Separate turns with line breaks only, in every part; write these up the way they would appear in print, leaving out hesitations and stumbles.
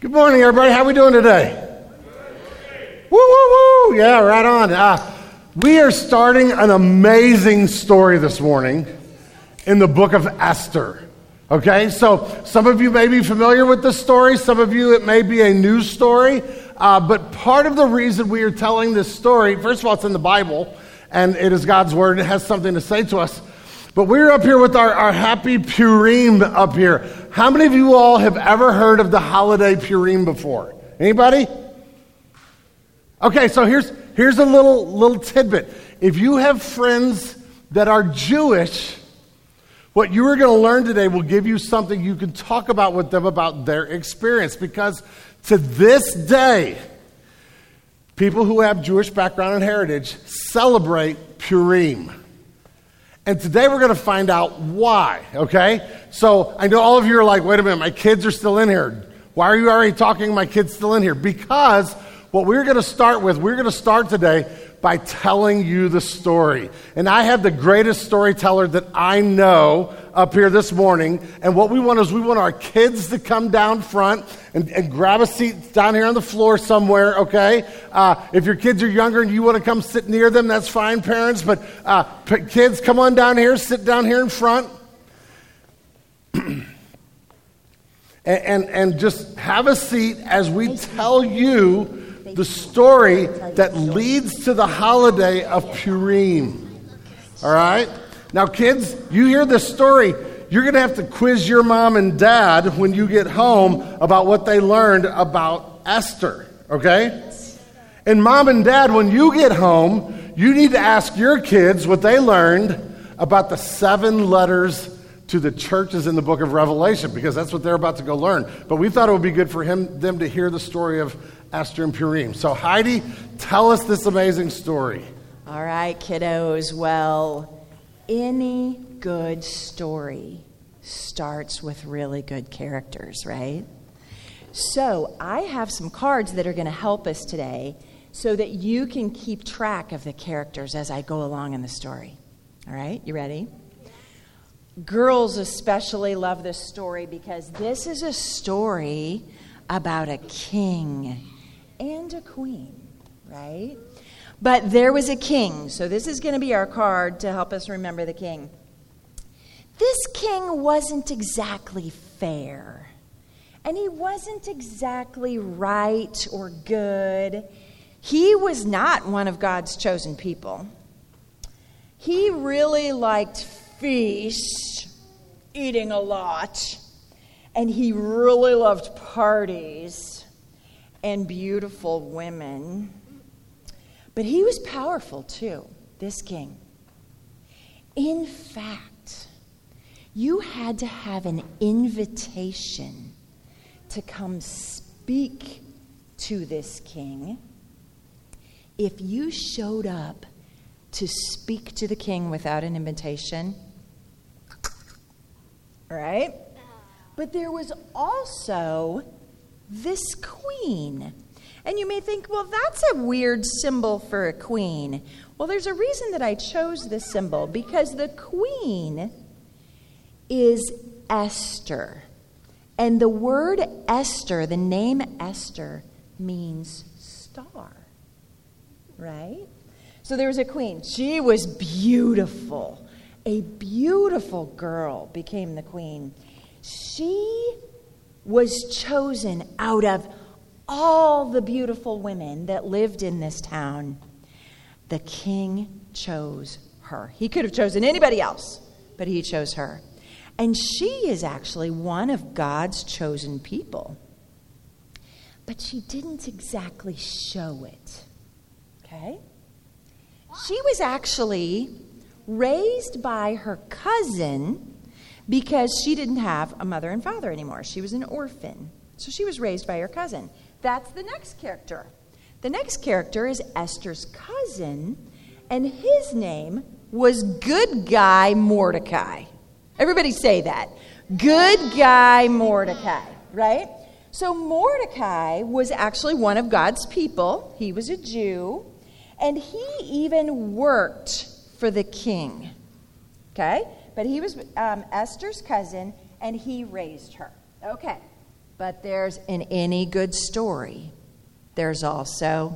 Good morning, everybody. How we doing today? Woo, woo, woo. Yeah, right on. We are starting an amazing story this morning in the book of Esther. Okay, so some of you may be familiar with this story. Some of you, it may be a new story. But part of the reason we are telling this story, first of all, it's in the Bible, and it is God's word. It has something to say to us. But we're up here with our happy Purim up here. How many of you all have ever heard of the holiday Purim before? Anybody? Okay, so here's a little tidbit. If you have friends that are Jewish, what you are going to learn today will give you something you can talk about with them about their experience. Because to this day, people who have Jewish background and heritage celebrate Purim. And today we're going to find out why, okay? So I know all of you are like, wait a minute, my kids are still in here. Why are you already talking my kids still in here? Because what we're going to start today by telling you the story. And I have the greatest storyteller that I know up here this morning. And what we want is we want our kids to come down front and grab a seat down here on the floor somewhere, okay? If your kids are younger and you want to come sit near them, that's fine, parents. But kids, come on down here, sit down here in front. and just have a seat as we tell you the story that leads to the holiday of Purim. All right? Now, kids, you hear this story, you're going to have to quiz your mom and dad when you get home about what they learned about Esther, okay? And mom and dad, when you get home, you need to ask your kids what they learned about the 7 letters to the churches in the book of Revelation, because that's what they're about to go learn. But we thought it would be good for them to hear the story of Esther and Purim. So Heidi, tell us this amazing story.
All right, kiddos. Well, any good story starts with really good characters, right? So I have some cards that are going to help us today so that you can keep track of the characters as I go along in the story. All right, you ready? Girls especially love this story because this is a story about a king and a queen, right? But there was a king, so this is going to be our card to help us remember the king. This king wasn't exactly fair, and he wasn't exactly right or good. He was not one of God's chosen people. He really liked feast, eating a lot, and he really loved parties and beautiful women. But he was powerful too, this king. In fact, you had to have an invitation to come speak to this king. If you showed up to speak to the king without an invitation, right? But there was also this queen. And you may think, well, that's a weird symbol for a queen. Well, there's a reason that I chose this symbol, because the queen is Esther. And the word Esther, the name Esther, means star, right? So there was a queen. She was beautiful. A beautiful girl became the queen. She was chosen out of all the beautiful women that lived in this town. The king chose her. He could have chosen anybody else, but he chose her. And she is actually one of God's chosen people. But she didn't exactly show it. Okay? She was actually raised by her cousin because she didn't have a mother and father anymore. She was an orphan. So she was raised by her cousin. That's the next character. The next character is Esther's cousin, and his name was Good Guy Mordecai. Everybody say that. Good Guy Mordecai, right? So Mordecai was actually one of God's people. He was a Jew, and he even worked for the king, okay? But he was Esther's cousin, and he raised her. Okay. But in any good story, there's also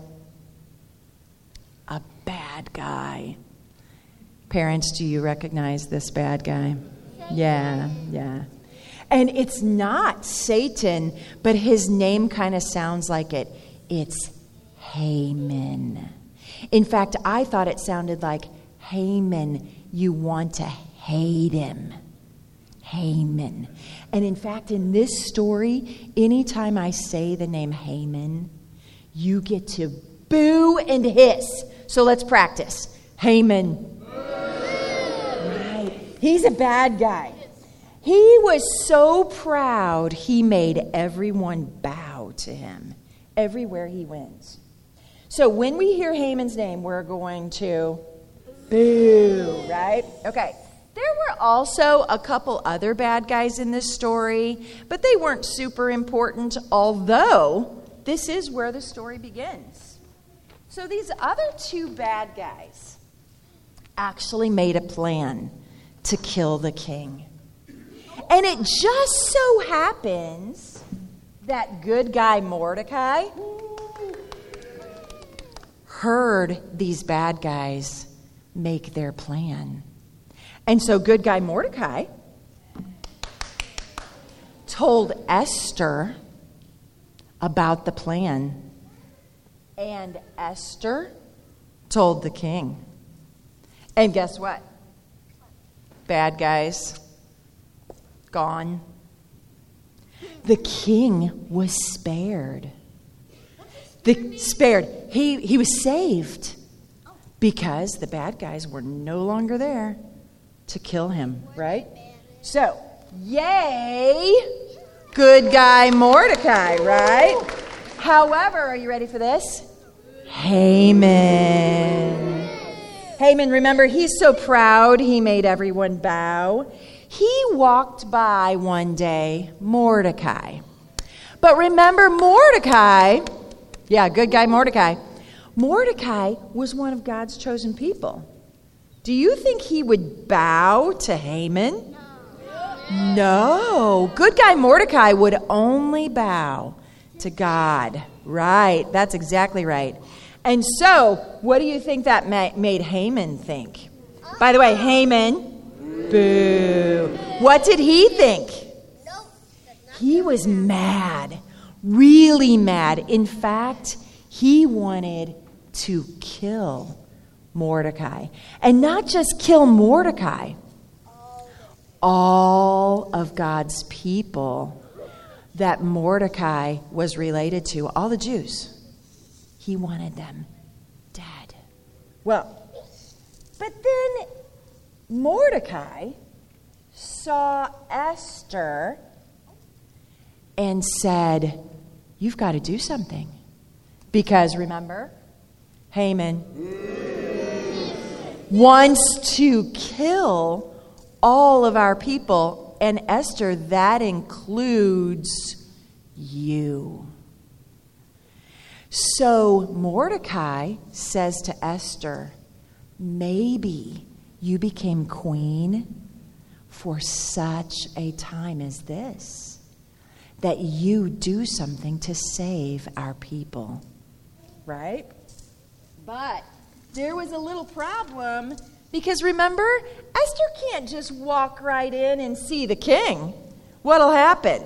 a bad guy. Parents, do you recognize this bad guy? Yeah. And it's not Satan, but his name kind of sounds like it. It's Haman. In fact, I thought it sounded like Haman, you want to hate him. Haman. And in fact, in this story, anytime I say the name Haman, you get to boo and hiss. So let's practice. Haman. Right. He's a bad guy. He was so proud, he made everyone bow to him everywhere he went. So when we hear Haman's name, we're going to boo, right? Okay. There were also a couple other bad guys in this story, but they weren't super important, although this is where the story begins. So these other two bad guys actually made a plan to kill the king. And it just so happens that good guy Mordecai heard these bad guys make their plan. And so good guy Mordecai told Esther about the plan. And Esther told the king. And guess what? Bad guys gone. The king was spared. He was saved because the bad guys were no longer there to kill him, right? So, yay, good guy Mordecai, right? However, are you ready for this? Haman. Haman, remember, he's so proud he made everyone bow. He walked by one day Mordecai. But remember Mordecai, good guy Mordecai. Mordecai was one of God's chosen people. Do you think he would bow to Haman? No. Good guy Mordecai would only bow to God. Right. That's exactly right. And so, what do you think that made Haman think? By the way, Haman, boo. What did he think? He was mad. Really mad. In fact, he wanted to kill Mordecai. And not just kill Mordecai. All of God's people that Mordecai was related to, all the Jews, he wanted them dead. Well, but then Mordecai saw Esther and said, you've got to do something. Because remember, Haman wants to kill all of our people. And Esther, that includes you. So Mordecai says to Esther, maybe you became queen for such a time as this, that you do something to save our people. Right? But there was a little problem, because remember, Esther can't just walk right in and see the king. What'll happen?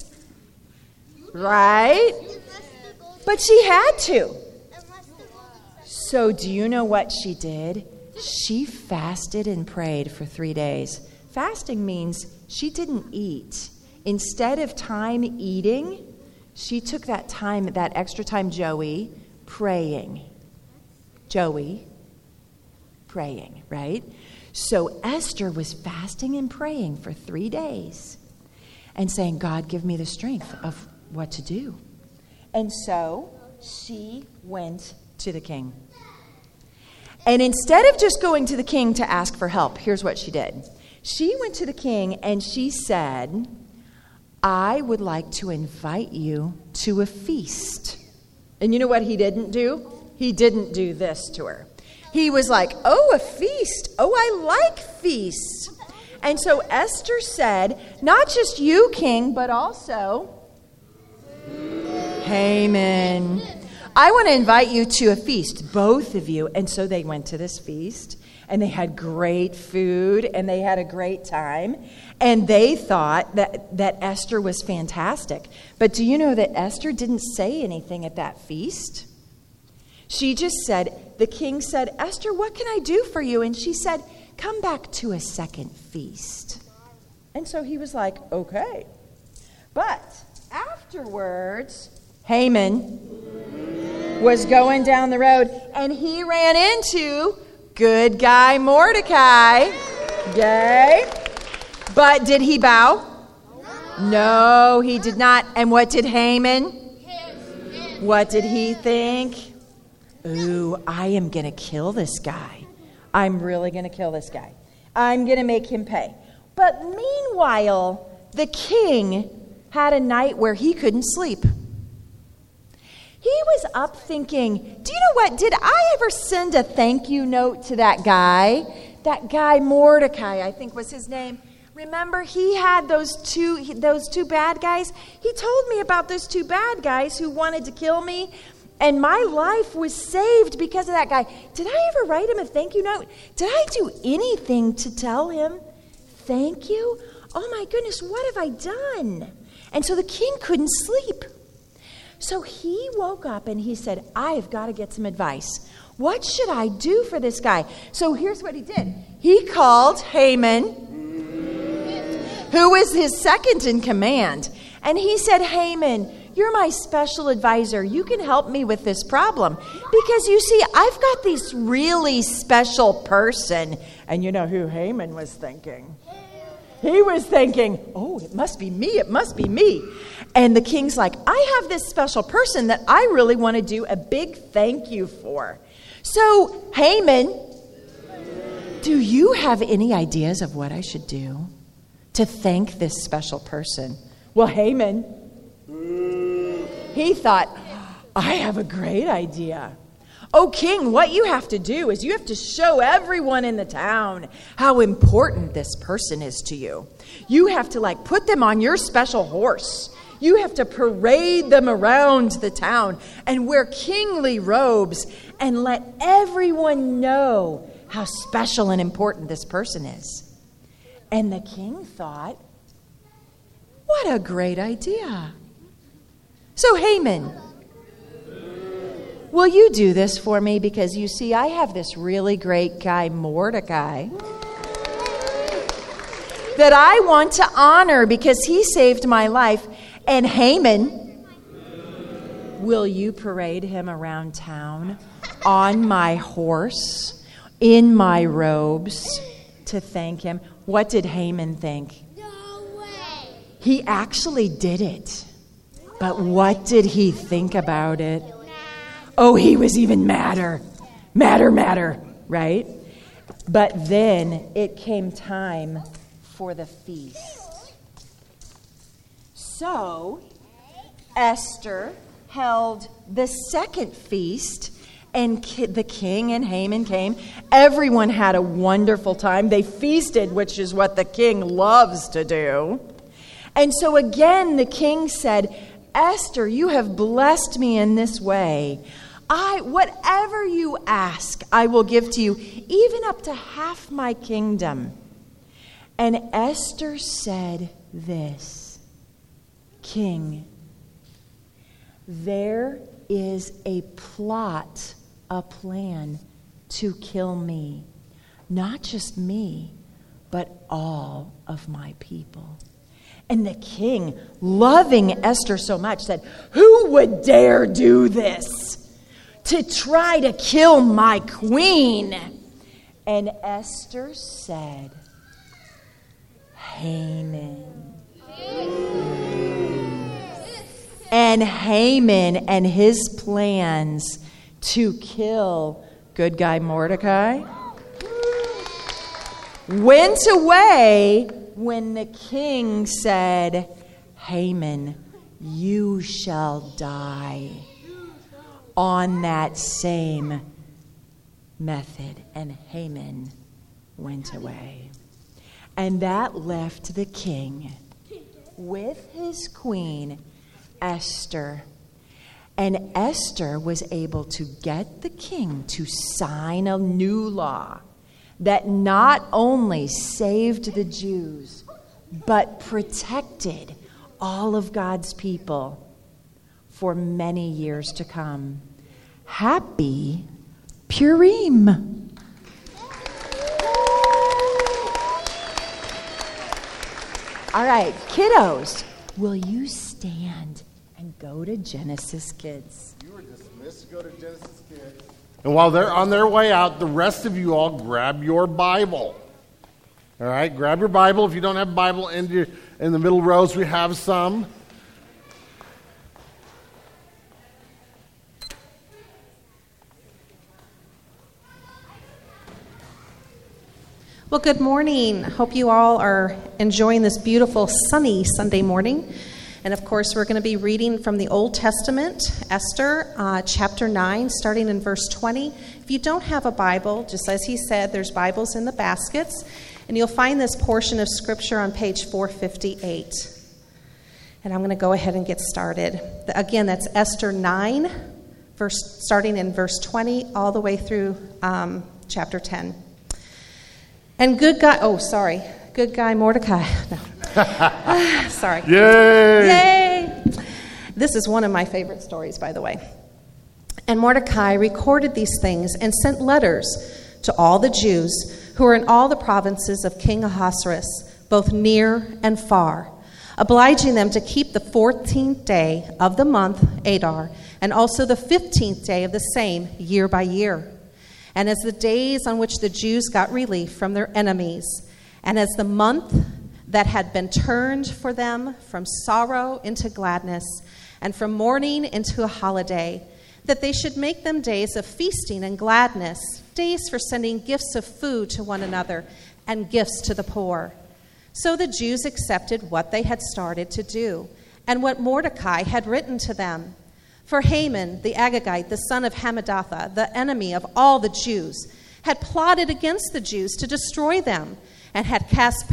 Right? But she had to. So do you know what she did? She fasted and prayed for 3 days. Fasting means she didn't eat. Instead of time eating, she took that extra time, Joey, praying. Joey, praying, right? So Esther was fasting and praying for 3 days and saying, God, give me the strength of what to do. And so she went to the king. And instead of just going to the king to ask for help, here's what she did. She went to the king and she said, I would like to invite you to a feast. And you know what he didn't do? He didn't do this to her. He was like, oh, a feast. Oh, I like feasts. And so Esther said, not just you, king, but also Haman. I want to invite you to a feast, both of you. And so they went to this feast, and they had great food, and they had a great time. And they thought that Esther was fantastic. But do you know that Esther didn't say anything at that feast? She just said, the king said, Esther, what can I do for you? And she said, come back to a second feast. And so he was like, okay. But afterwards, Haman was going down the road, and he ran into good guy Mordecai. Yay. But did he bow? No, he did not. And what did Haman? What did he think? Ooh, I am going to kill this guy. I'm really going to kill this guy. I'm going to make him pay. But meanwhile, the king had a night where he couldn't sleep. He was up thinking, do you know what? Did I ever send a thank you note to that guy? That guy Mordecai, I think was his name. Remember, he had those two bad guys? He told me about those two bad guys who wanted to kill me, and my life was saved because of that guy. Did I ever write him a thank you note? Did I do anything to tell him thank you? Oh my goodness, what have I done? And so the king couldn't sleep. So he woke up and he said, I've got to get some advice. What should I do for this guy? So here's what he did. He called Haman, who was his second in command. And he said, Haman, you're my special advisor. You can help me with this problem. Because you see, I've got this really special person. And you know who Haman was thinking? He was thinking, oh, it must be me. It must be me. And the king's like, I have this special person that I really want to do a big thank you for. So, Haman, do you have any ideas of what I should do to thank this special person? Well, Haman, he thought, I have a great idea. Oh, king, what you have to do is you have to show everyone in the town how important this person is to you. You have to put them on your special horse. You have to parade them around the town and wear kingly robes and let everyone know how special and important this person is. And the king thought, what a great idea. So Haman, will you do this for me? Because you see, I have this really great guy, Mordecai, that I want to honor because he saved my life. And Haman, will you parade him around town on my horse, in my robes, to thank him? What did Haman think?
No way.
He actually did it. But what did he think about it? Oh, he was even madder, right? But then it came time for the feast. So Esther held the second feast, and the king and Haman came. Everyone had a wonderful time. They feasted, which is what the king loves to do. And so again, the king said, Esther, you have blessed me in this way. Whatever you ask, I will give to you, even up to half my kingdom. And Esther said this, King, there is a plot, a plan to kill me. Not just me, but all of my people. And the king, loving Esther so much, said, who would dare do this? To try to kill my queen? And Esther said, Haman. And Haman and his plans to kill good guy Mordecai went away when the king said, Haman, you shall die on that same method. And Haman went away. And that left the king with his queen Esther. And Esther was able to get the king to sign a new law that not only saved the Jews, but protected all of God's people for many years to come. Happy Purim! All right, kiddos, will you stand and go to Genesis, kids?
You are dismissed to go to Genesis, kids. And while they're on their way out, the rest of you all grab your Bible. All right, grab your Bible. If you don't have a Bible in the middle rows, we have some.
Well, good morning. Hope you all are enjoying this beautiful sunny Sunday morning. And of course, we're going to be reading from the Old Testament, Esther, chapter 9, starting in verse 20. If you don't have a Bible, just as he said, there's Bibles in the baskets. And you'll find this portion of Scripture on page 458. And I'm going to go ahead and get started. Again, that's Esther 9, starting in verse 20, all the way through chapter 10. And good guy Mordecai. No. Sorry.
Yay!
This is one of my favorite stories, by the way. And Mordecai recorded these things and sent letters to all the Jews who were in all the provinces of King Ahasuerus, both near and far, obliging them to keep the 14th day of the month Adar, and also the 15th day of the same, year by year. And as the days on which the Jews got relief from their enemies, and as the month that had been turned for them from sorrow into gladness, and from mourning into a holiday, that they should make them days of feasting and gladness, days for sending gifts of food to one another, and gifts to the poor. So the Jews accepted what they had started to do, and what Mordecai had written to them. For Haman, the Agagite, the son of Hammedatha, the enemy of all the Jews, had plotted against the Jews to destroy them, and had cast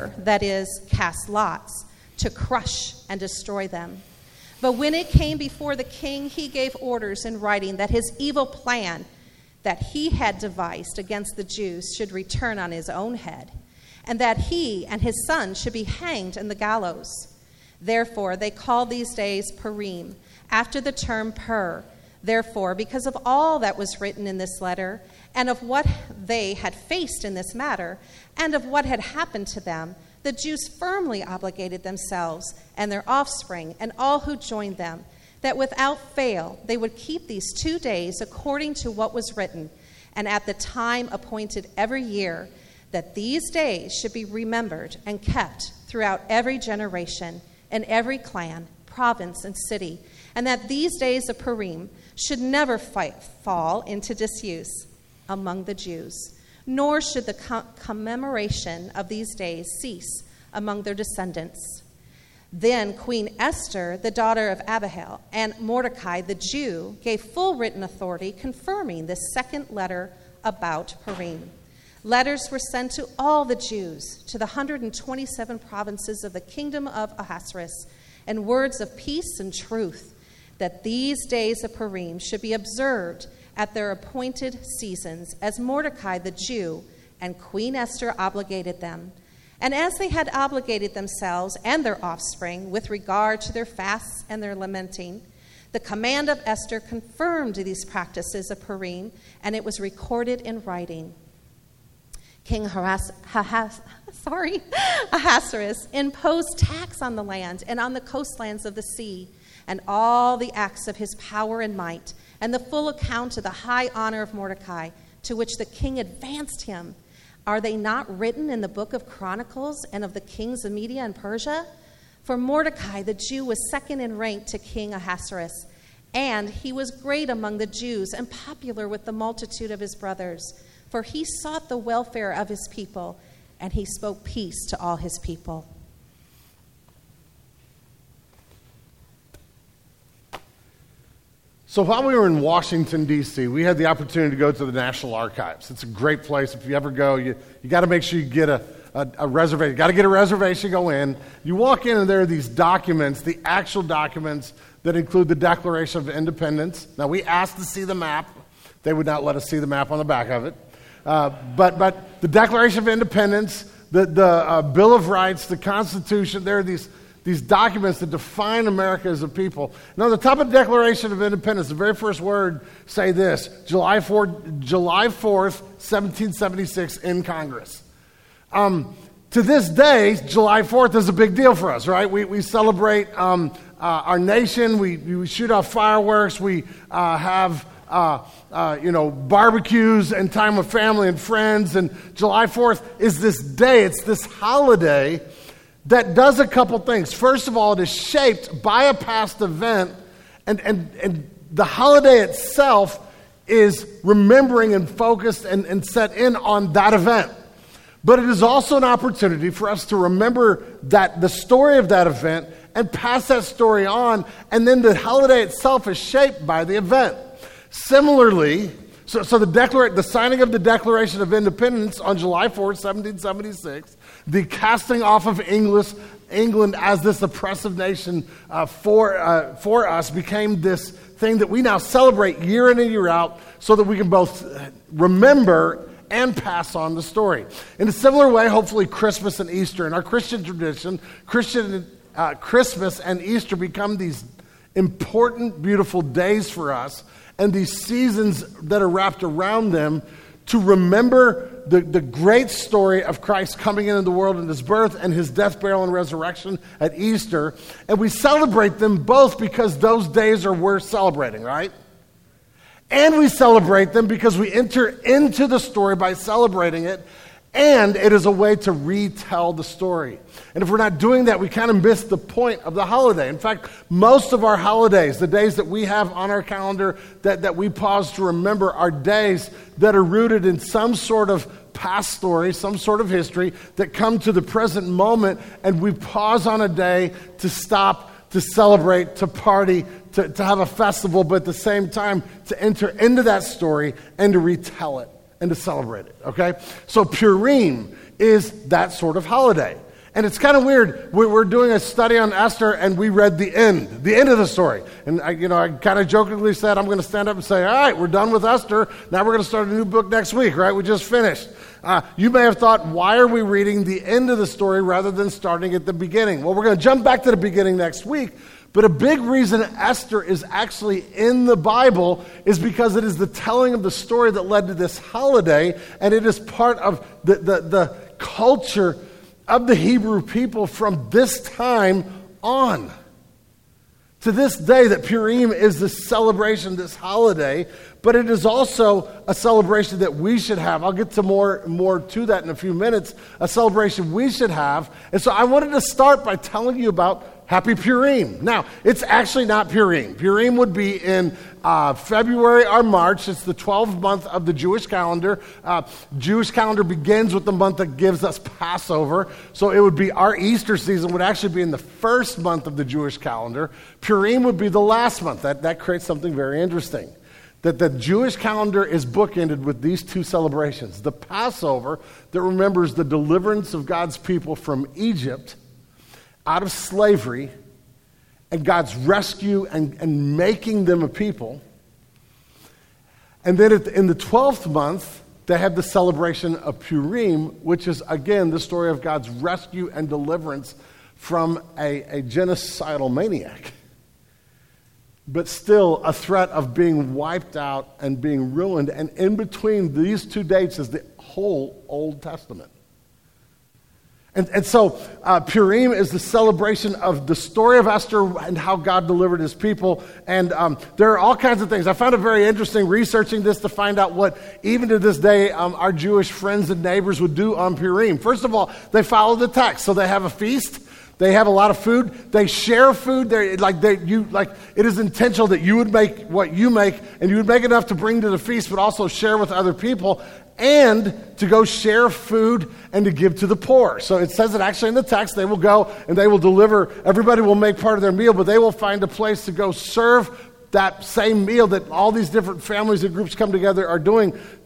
cast lots, to crush and destroy them. But when it came before the king, he gave orders in writing that his evil plan that he had devised against the Jews should return on his own head, and that he and his son should be hanged in the gallows. Therefore they called these days Purim, after the term pur. Therefore, because of all that was written in this letter, and of what they had faced in this matter, and of what had happened to them, the Jews firmly obligated themselves and their offspring and all who joined them, that without fail they would keep these 2 days according to what was written, and at the time appointed every year, that these days should be remembered and kept throughout every generation and every clan, province, and city, and that these days of Purim should never fall into disuse among the Jews, nor should the commemoration of these days cease among their descendants. Then Queen Esther, the daughter of Abihail, and Mordecai the Jew gave full written authority confirming this second letter about Purim. Letters were sent to all the Jews, to the 127 provinces of the kingdom of Ahasuerus, and words of peace and truth, that these days of Purim should be observed at their appointed seasons, as Mordecai the Jew and Queen Esther obligated them, and as they had obligated themselves and their offspring with regard to their fasts and their lamenting. The command of Esther confirmed these practices of Purim, and it was recorded in writing. King Ahasuerus imposed tax on the land and on the coastlands of the sea, and all the acts of his power and might, and the full account of the high honor of Mordecai, to which the king advanced him. Are they not written in the book of Chronicles and of the kings of Media and Persia? For Mordecai the Jew was second in rank to King Ahasuerus, and he was great among the Jews and popular with the multitude of his brothers. For he sought the welfare of his people, and he spoke peace to all his people.
So while we were in Washington, D.C., we had the opportunity to go to the National Archives. It's a great place. If you ever go, you got to make sure you get a reservation. Got to get a reservation, go in. You walk in, and there are these documents, the actual documents that include the Declaration of Independence. Now, we asked to see the map. They would not let us see the map on the back of it. But the Declaration of Independence, the Bill of Rights, the Constitution, there are these documents that define America as a people. Now, on the top of the Declaration of Independence, the very first word say this: July 4th, 1776 in Congress. To this day, July 4th is a big deal for us, right? We celebrate our nation. We shoot off fireworks. We have barbecues and time with family and friends. And July 4th is this day. It's this holiday that does a couple things. First of all, it is shaped by a past event, and the holiday itself is remembering and focused and set in on that event. But it is also an opportunity for us to remember that the story of that event and pass that story on, and then the holiday itself is shaped by the event. Similarly, so the signing of the Declaration of Independence on July 4th, 1776, the casting off of England as this oppressive nation for us became this thing that we now celebrate year in and year out so that we can both remember and pass on the story. In a similar way, hopefully Christmas and Easter, in our Christian tradition, Christmas and Easter become these important, beautiful days for us, and these seasons that are wrapped around them to remember the great story of Christ coming into the world in his birth and his death, burial, and resurrection at Easter. And we celebrate them both because those days are worth celebrating, right? And we celebrate them because we enter into the story by celebrating it, and it is a way to retell the story. And if we're not doing that, we kind of miss the point of the holiday. In fact, most of our holidays, the days that we have on our calendar that we pause to remember, are days that are rooted in some sort of past story, some sort of history, that come to the present moment, and we pause on a day to stop, to celebrate, to party, to have a festival, but at the same time to enter into that story and to retell it and to celebrate it, okay? So Purim is that sort of holiday. And it's kind of weird. We're doing a study on Esther, and we read the end of the story. And I kind of jokingly said, I'm going to stand up and say, all right, we're done with Esther. Now we're going to start a new book next week, right? We just finished. You may have thought, why are we reading the end of the story rather than starting at the beginning? Well, we're going to jump back to the beginning next week. But a big reason Esther is actually in the Bible is because it is the telling of the story that led to this holiday, and it is part of the culture of the Hebrew people from this time on. To this day, that Purim is this celebration, this holiday, but it is also a celebration that we should have. I'll get to more to that in a few minutes, a celebration we should have. And so I wanted to start by telling you about Happy Purim. Now, it's actually not Purim. Purim would be in February or March. It's the 12th month of the Jewish calendar. Jewish calendar begins with the month that gives us Passover. So it would be our Easter season would actually be in the first month of the Jewish calendar. Purim would be the last month. That creates something very interesting. That the Jewish calendar is bookended with these two celebrations. The Passover that remembers the deliverance of God's people from Egypt out of slavery, and God's rescue and making them a people. And then in the 12th month, they have the celebration of Purim, which is, again, the story of God's rescue and deliverance from a genocidal maniac. But still a threat of being wiped out and being ruined. And in between these two dates is the whole Old Testament. And so Purim is the celebration of the story of Esther and how God delivered his people. And there are all kinds of things. I found it very interesting researching this to find out what, even to this day, our Jewish friends and neighbors would do on Purim. First of all, they follow the text. So they have a feast. They have a lot of food. They share food. It is intentional that you would make what you make, and you would make enough to bring to the feast, but also share with other people, and to go share food and to give to the poor. So it says it actually in the text. They will go and they will deliver. Everybody will make part of their meal, but they will find a place to go serve that same meal that all these different families and groups come together are doing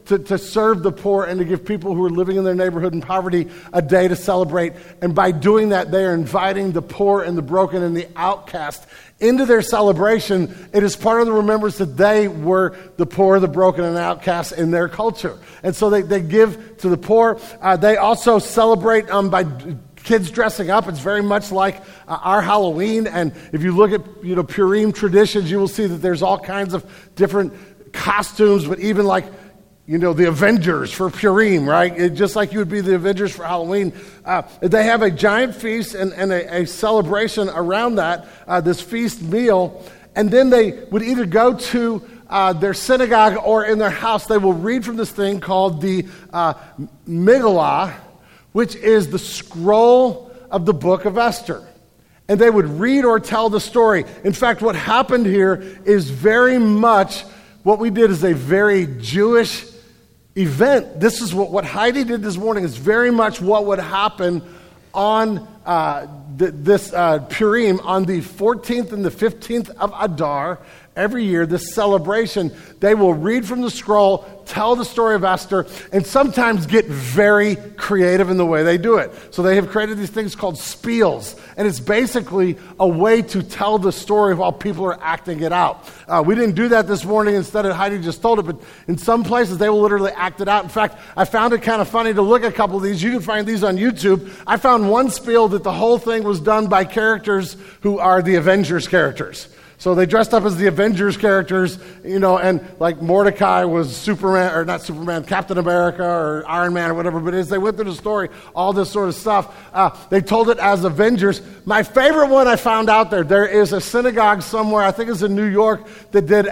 to serve the poor and to give people who are living in their neighborhood in poverty a day to celebrate. And by doing that, they are inviting the poor and the broken and the outcast into their celebration. It is part of the remembrance that they were the poor, the broken, and outcasts in their culture. And so they give to the poor. They also celebrate by kids dressing up. It's very much like our Halloween. And if you look at Purim traditions, you will see that there's all kinds of different costumes, but even like the Avengers for Purim, right? Just like you would be the Avengers for Halloween. They have a giant feast and a celebration around that, this feast meal. And then they would either go to their synagogue or in their house. They will read from this thing called the Megillah, which is the scroll of the book of Esther. And they would read or tell the story. In fact, what happened here is very much what we did is a very Jewish event. This is what Heidi did this morning is very much what would happen on this Purim on the 14th and the 15th of Adar. Every year, this celebration, they will read from the scroll, tell the story of Esther, and sometimes get very creative in the way they do it. So they have created these things called spiels, and it's basically a way to tell the story while people are acting it out. We didn't do that this morning. Instead, Heidi just told it, but in some places, they will literally act it out. In fact, I found it kind of funny to look at a couple of these. You can find these on YouTube. I found one spiel that the whole thing was done by characters who are the Avengers characters. So they dressed up as the Avengers characters, and like Mordecai was Superman, or not Superman, Captain America or Iron Man or whatever. But as they went through the story, all this sort of stuff, they told it as Avengers. My favorite one I found out there is a synagogue somewhere, I think it's in New York, that did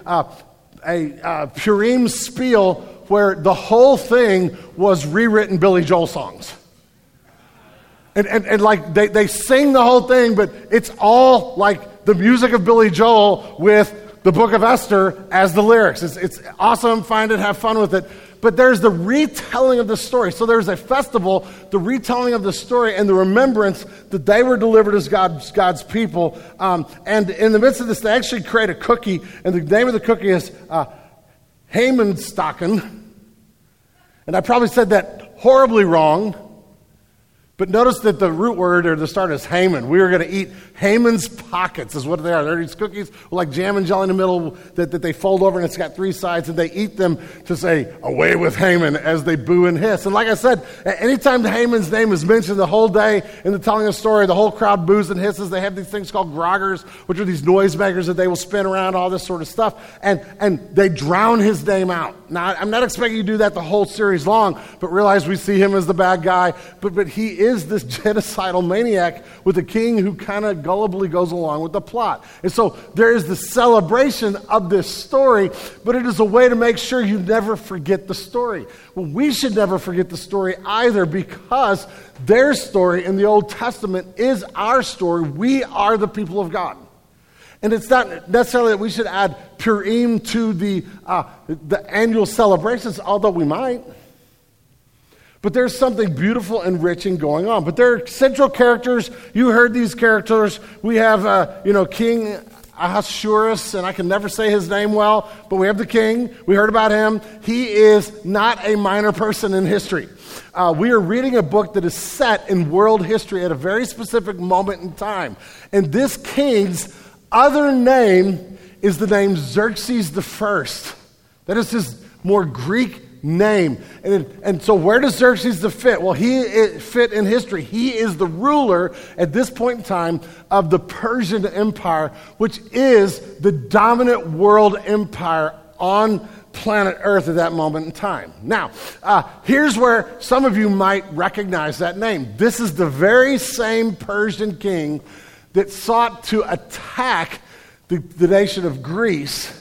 a Purim spiel where the whole thing was rewritten Billy Joel songs. And like they sing the whole thing, but it's all like the music of Billy Joel with the book of Esther as the lyrics. It's awesome. Find it, have fun with it. But there's the retelling of the story. So there's a festival, the retelling of the story and the remembrance that they were delivered as God's people. And in the midst of this, they actually create a cookie, and the name of the cookie is Hamanstaken. And I probably said that horribly wrong. But notice that the root word or the start is Haman. We are going to eat Haman's pockets is what they are. They're these cookies with like jam and jelly in the middle that they fold over, and it's got three sides, and they eat them to say, away with Haman, as they boo and hiss. And like I said, anytime Haman's name is mentioned the whole day in the telling of the story, the whole crowd boos and hisses. They have these things called groggers, which are these noisemakers that they will spin around, all this sort of stuff. And they drown his name out. Now, I'm not expecting you to do that the whole series long, but realize we see him as the bad guy. But he is this genocidal maniac with a king who kind of gullibly goes along with the plot. And so there is the celebration of this story, but it is a way to make sure you never forget the story. Well, we should never forget the story either, because their story in the Old Testament is our story. We are the people of God. And it's not necessarily that we should add Purim to the annual celebrations, although we might. But there's something beautiful and rich in going on. But there are central characters. You heard these characters. We have, King Ahasuerus, and I can never say his name well, but we have the king. We heard about him. He is not a minor person in history. We are reading a book that is set in world history at a very specific moment in time. And this king's other name is the name Xerxes I. That is his more Greek name. And so where does Xerxes fit? Well, he fit in history. He is the ruler at this point in time of the Persian Empire, which is the dominant world empire on planet Earth at that moment in time. Now, here's where some of you might recognize that name. This is the very same Persian king that sought to attack the nation of Greece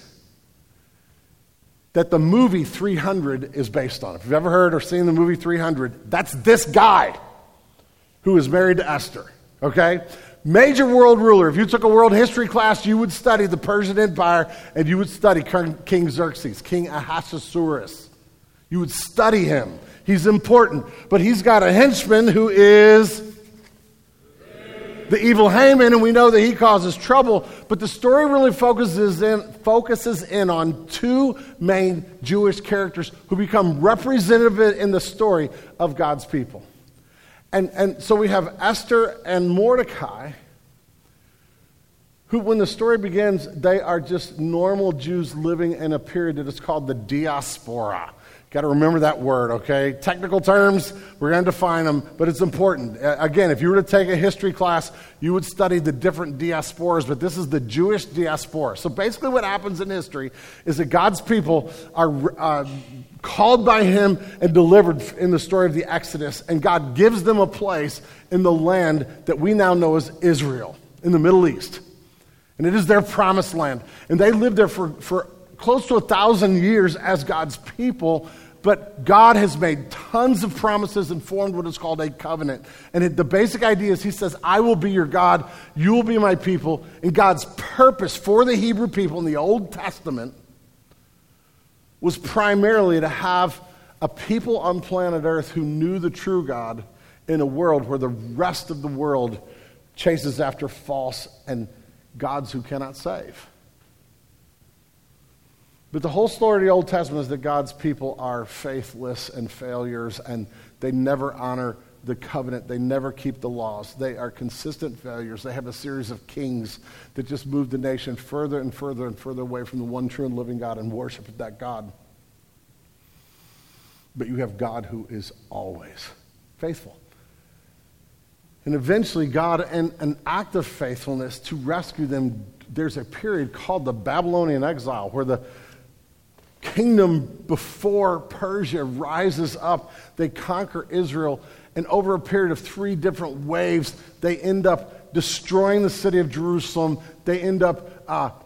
that the movie 300 is based on. If you've ever heard or seen the movie 300, that's this guy who is married to Esther, okay? Major world ruler. If you took a world history class, you would study the Persian Empire, and you would study King Xerxes, King Ahasuerus. You would study him. He's important, but he's got a henchman who is the evil Haman, and we know that he causes trouble. But the story really focuses in on two main Jewish characters who become representative in the story of God's people. And so we have Esther and Mordecai, who, when the story begins, they are just normal Jews living in a period that is called the diaspora. Got to remember that word, okay? Technical terms, we're going to define them, but it's important. Again, if you were to take a history class, you would study the different diasporas, but this is the Jewish diaspora. So basically what happens in history is that God's people are called by him and delivered in the story of the Exodus, and God gives them a place in the land that we now know as Israel, in the Middle East. And it is their promised land. And they lived there for close to 1,000 years as God's people, but God has made tons of promises and formed what is called a covenant. And the basic idea is he says, I will be your God, you will be my people. And God's purpose for the Hebrew people in the Old Testament was primarily to have a people on planet Earth who knew the true God in a world where the rest of the world chases after false and gods who cannot save. But the whole story of the Old Testament is that God's people are faithless and failures, and they never honor the covenant. They never keep the laws. They are consistent failures. They have a series of kings that just move the nation further and further and further away from the one true and living God and worship that God. But you have God who is always faithful. And eventually God, in an act of faithfulness to rescue them, there's a period called the Babylonian exile where the kingdom before Persia rises up. They conquer Israel, and over a period of 3 different waves, they end up destroying the city of Jerusalem. They end up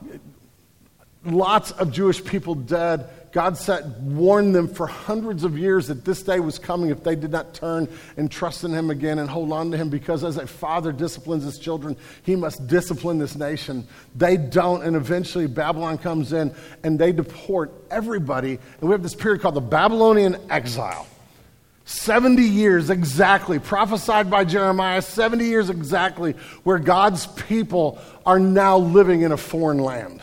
lots of Jewish people dead. God warned them for hundreds of years that this day was coming if they did not turn and trust in him again and hold on to him, because as a father disciplines his children, he must discipline this nation. They don't, and eventually Babylon comes in and they deport everybody. And we have this period called the Babylonian exile. 70 years exactly, prophesied by Jeremiah, 70 years exactly, where God's people are now living in a foreign land.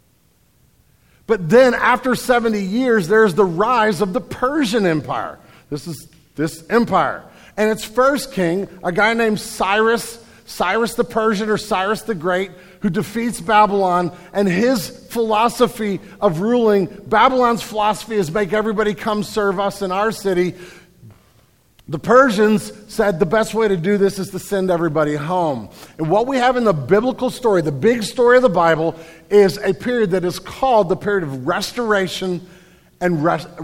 But then after 70 years, there's the rise of the Persian Empire. This is this empire. And its first king, a guy named Cyrus the Persian, or Cyrus the Great, who defeats Babylon. And his philosophy of ruling, Babylon's philosophy is make everybody come serve us in our city. The Persians said the best way to do this is to send everybody home. And what we have in the biblical story, the big story of the Bible, is a period that is called the period of restoration and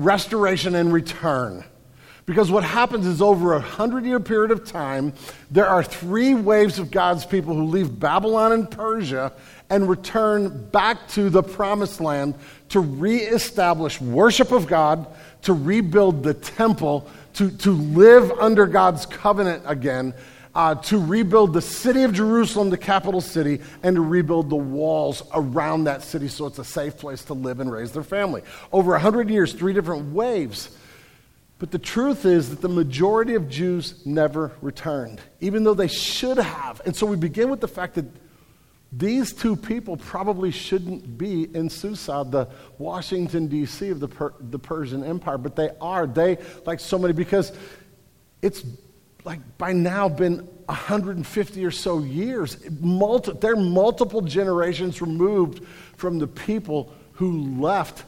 return. Because what happens is over 100-year period of time, there are 3 waves of God's people who leave Babylon and Persia and return back to the promised land to reestablish worship of God, to rebuild the temple, to live under God's covenant again, to rebuild the city of Jerusalem, the capital city, and to rebuild the walls around that city so it's a safe place to live and raise their family. Over 100 years, 3 different waves. But the truth is that the majority of Jews never returned, even though they should have. And so we begin with the fact that these 2 people probably shouldn't be in Susa, the Washington, D.C. of the Persian Empire, but they are. They, like so many, because it's like by now been 150 or so years. They're multiple generations removed from the people who left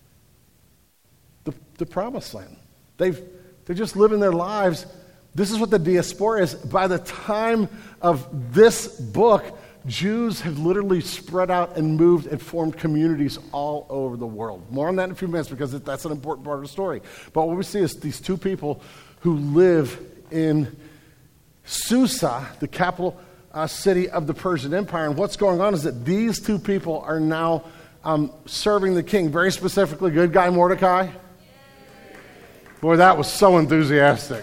the promised land. They're just living their lives. This is what the diaspora is. By the time of this book, Jews have literally spread out and moved and formed communities all over the world. More on that in a few minutes, because that's an important part of the story. But what we see is these 2 people who live in Susa, the capital city of the Persian Empire. And what's going on is that these 2 people are now serving the king. Very specifically, good guy Mordecai. Boy, that was so enthusiastic.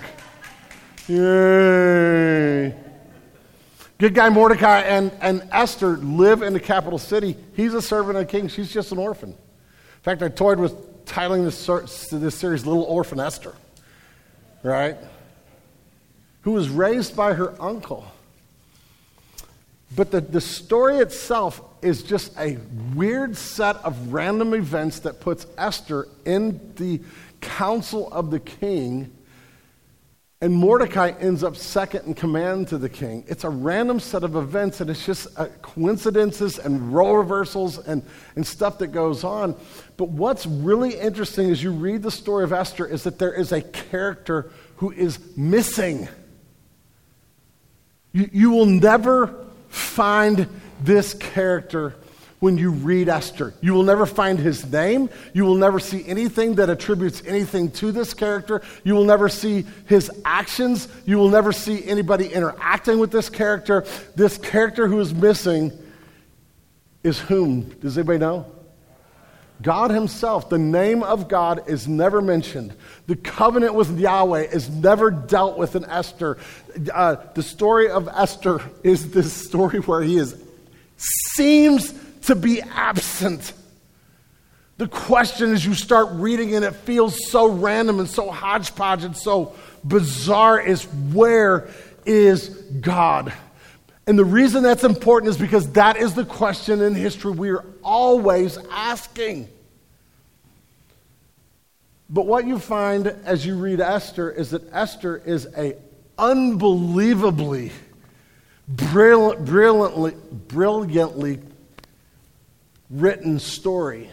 Yay. Good guy Mordecai and Esther live in the capital city. He's a servant of the king. She's just an orphan. In fact, I toyed with titling this series Little Orphan Esther, right? Who was raised by her uncle. But the story itself is just a weird set of random events that puts Esther in the council of the king, and Mordecai ends up second in command to the king. It's a random set of events, and it's just coincidences and role reversals and stuff that goes on. But what's really interesting as you read the story of Esther is that there is a character who is missing. You will never find this character when you read Esther. You will never find his name. You will never see anything that attributes anything to this character. You will never see his actions. You will never see anybody interacting with this character. This character who is missing is whom? Does anybody know? God himself. The name of God is never mentioned. The covenant with Yahweh is never dealt with in Esther. The story of Esther is this story where he seems to be absent. The question as you start reading and it feels so random and so hodgepodge and so bizarre is, where is God? And the reason that's important is because that is the question in history we are always asking. But what you find as you read Esther is that Esther is a unbelievably, brilliantly written story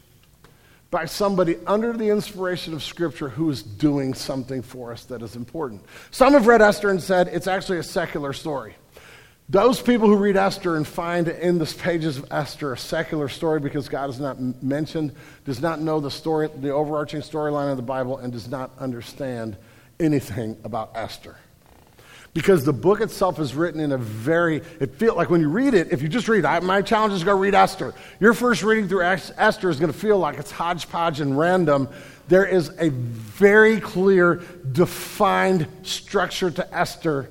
by somebody under the inspiration of Scripture who is doing something for us that is important. Some have read Esther and said it's actually a secular story. Those people who read Esther and find in the pages of Esther a secular story because God is not mentioned, does not know the story, the overarching storyline of the Bible, and does not understand anything about Esther. Because the book itself is written in it feels like when you read it, if you just read, my challenge is to go read Esther. Your first reading through Esther is going to feel like it's hodgepodge and random. There is a very clear, defined structure to Esther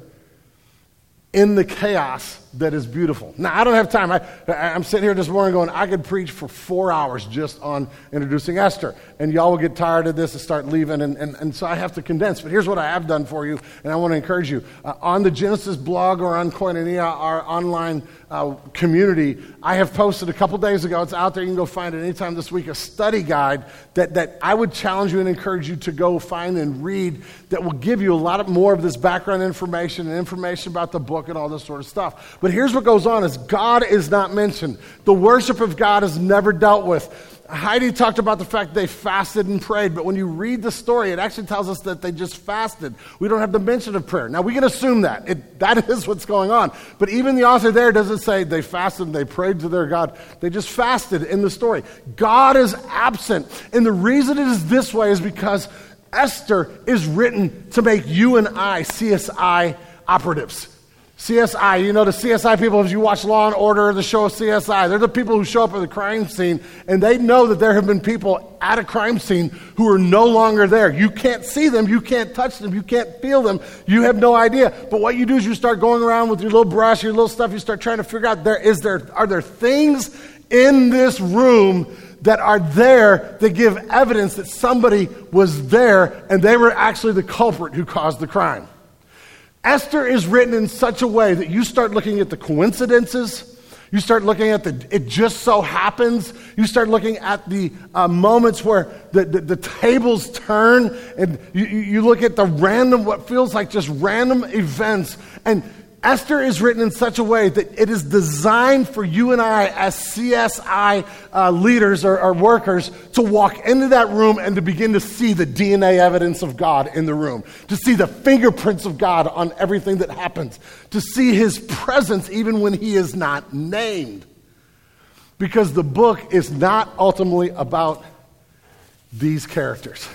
in the chaos that is beautiful. Now, I don't have time. I'm sitting here this morning going, I could preach for 4 hours just on introducing Esther. And y'all will get tired of this and start leaving. And so I have to condense. But here's what I have done for you, and I want to encourage you. On the Genesis blog or on Koinonia, our online community, I have posted a couple days ago. It's out there. You can go find it anytime this week, a study guide that I would challenge you and encourage you to go find and read that will give you a lot more of this background information and information about the book and all this sort of stuff. But here's what goes on is God is not mentioned. The worship of God is never dealt with. Heidi talked about the fact they fasted and prayed, but when you read the story, it actually tells us that they just fasted. We don't have the mention of prayer. Now, we can assume that. That is what's going on. But even the author there doesn't say they fasted and they prayed to their God. They just fasted in the story. God is absent. And the reason it is this way is because Esther is written to make you and I CSI operatives. CSI, you know the CSI people, if you watch Law and Order, the show CSI, they're the people who show up at the crime scene, and they know that there have been people at a crime scene who are no longer there. You can't see them, you can't touch them, you can't feel them, you have no idea. But what you do is you start going around with your little brush, your little stuff, you start trying to figure out, are there things in this room that are there that give evidence that somebody was there and they were actually the culprit who caused the crime. Esther is written in such a way that you start looking at the coincidences, you start looking at it just so happens, you start looking at the moments where the tables turn, and you look at the random, what feels like just random events, and Esther is written in such a way that it is designed for you and I as CSI leaders or workers to walk into that room and to begin to see the DNA evidence of God in the room, to see the fingerprints of God on everything that happens, to see his presence even when he is not named. Because the book is not ultimately about these characters.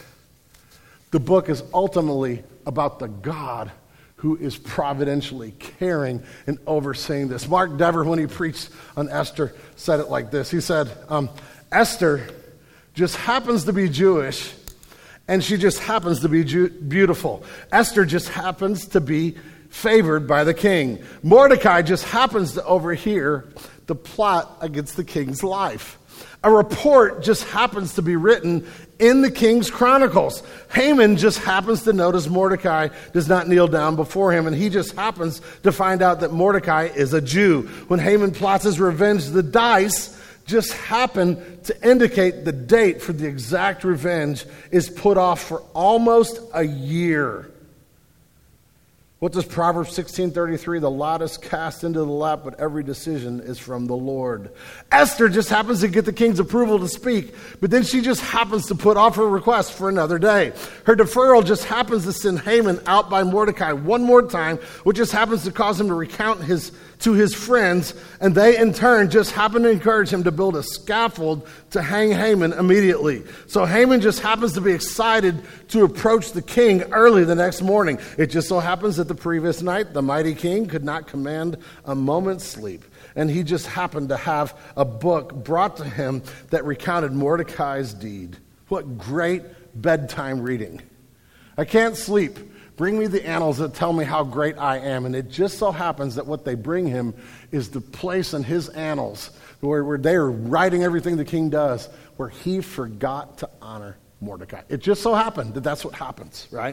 The book is ultimately about the God who is providentially caring and overseeing this. Mark Dever, when he preached on Esther, said it like this. He said, Esther just happens to be Jewish, and she just happens to be beautiful. Esther just happens to be favored by the king. Mordecai just happens to overhear the plot against the king's life. A report just happens to be written in the king's chronicles. Haman just happens to notice Mordecai does not kneel down before him, and he just happens to find out that Mordecai is a Jew. When Haman plots his revenge, the dice just happen to indicate the date for the exact revenge is put off for almost a year. What does Proverbs 16:33? The lot is cast into the lap, but every decision is from the Lord. Esther just happens to get the king's approval to speak, but then she just happens to put off her request for another day. Her deferral just happens to send Haman out by Mordecai one more time, which just happens to cause him to recount to his friends, and they in turn just happen to encourage him to build a scaffold to hang Haman immediately. So Haman just happens to be excited to approach the king early the next morning. It just so happens that the previous night, the mighty king could not command a moment's sleep. And he just happened to have a book brought to him that recounted Mordecai's deed. What great bedtime reading. I can't sleep. Bring me the annals that tell me how great I am. And it just so happens that what they bring him is the place in his annals where they are writing everything the king does, where he forgot to honor Mordecai. It just so happened that that's what happens, right?